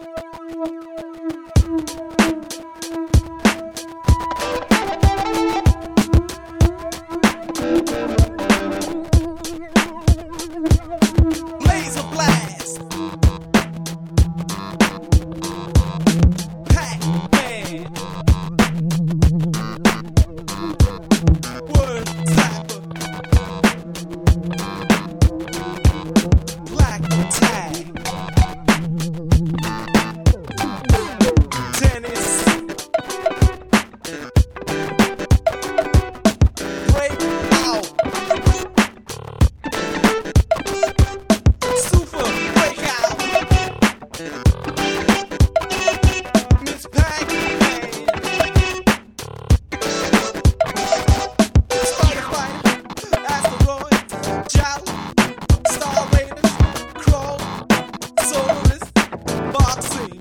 Laser blast. Pac-Man. Word Zapper. Black tag. Tennis. Break out. Super breakout. Miss Pac-Man. Spider Fighter. Asteroids. Jolly. Star Raiders. Crawl. Soloist. Boxing.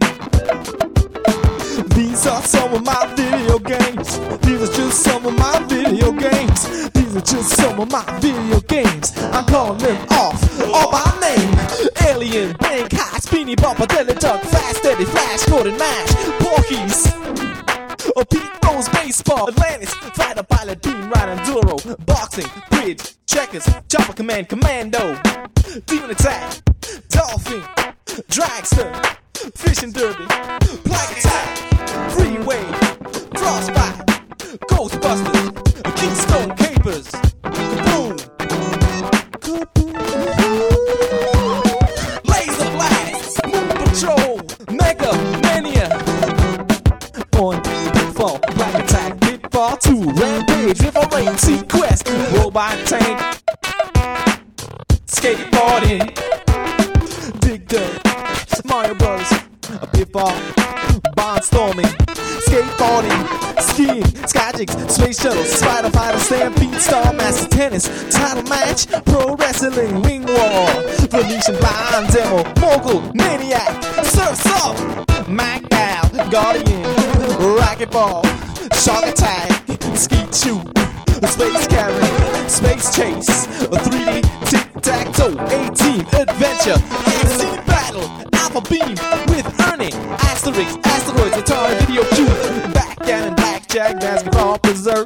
These are some of my video games. These are just some of my video games. These are just some of my video games. I'm calling them off all by name. Alien, Bangkok, Speedy Bumper, Deli Duck, Fast Eddie, Flash, Gordon Mash, Porkies. Oh, Pete Rose, Baseball, Atlantis, Fighter Pilot, Beam Rider, Enduro, Boxing, Bridge, Checkers, Chopper Command, Commando, Demon Attack, Dolphin, Dragster, Fishing Derby, Black Attack, Freeway, Frostbite, Ghostbusters, Keystone Capers, Kaboom, Laser Blast, Moon Patrol, Mega Mania, on Pitfall, Black Attack, Pitfall 2, Rampage, River Rain, Sequest, Robot Tank, Skateboarding, Dig Dug, Mario Bros, Pitfall, Barnstorming, Skateboarding, Skiing, Skyjigs, Space Shuttle, Spider Fighter, Stampede, Star Master, Tennis, Title Match, Pro Wrestling, Ring War, Venetian Blind Demo, Mogul, Maniac, Surf's Up, Macbow, Guardian, Racquetball, Shark Attack, Skeet Shoot, Space Carry, Space Chase, 3D Tic-Tac-Toe, A-Team Adventure, AC Battle, Alpha Beam with Ernie, Asterix, Asteroids, Atari Video Cube, Backgammon, Blackjack, Basketball, Berserk.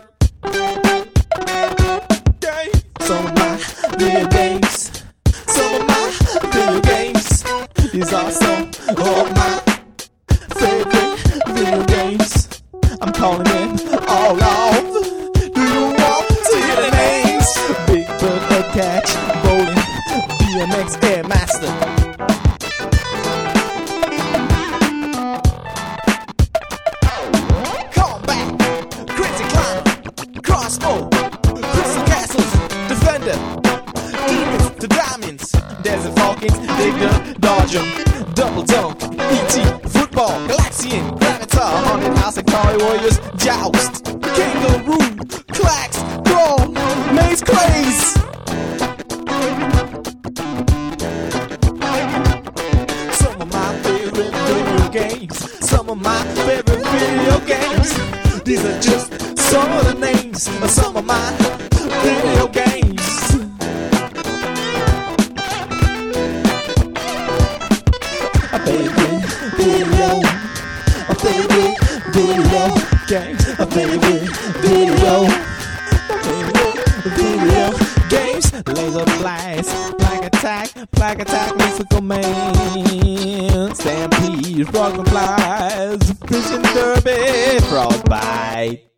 Some of my video games, some of my video games. These are some of my favorite video games. I'm calling them all off. Do you want to hear the names? Big Bird, Head Catch, Bowling, BMX Air Master. Combat, Crazy Climber, Crossbow, Crystal Castles, Defender, Demons to Diamonds, Desert Falcons, Digger, Dodger, Double Dunk, E.T., Football, Galaxian, Gravatar, Haunted House, Atari Warriors, Joust, Kangaroo, Clacks, Brawl, Maze Craze. Some of my favorite video games. Some of my favorite video games. These are just some of the names of some of my video games. A favorite video games. A favorite video games. Laser Blast, Black Attack, Mystical Man, Stampede, Frog and Flies, Fishing Derby, Frostbite.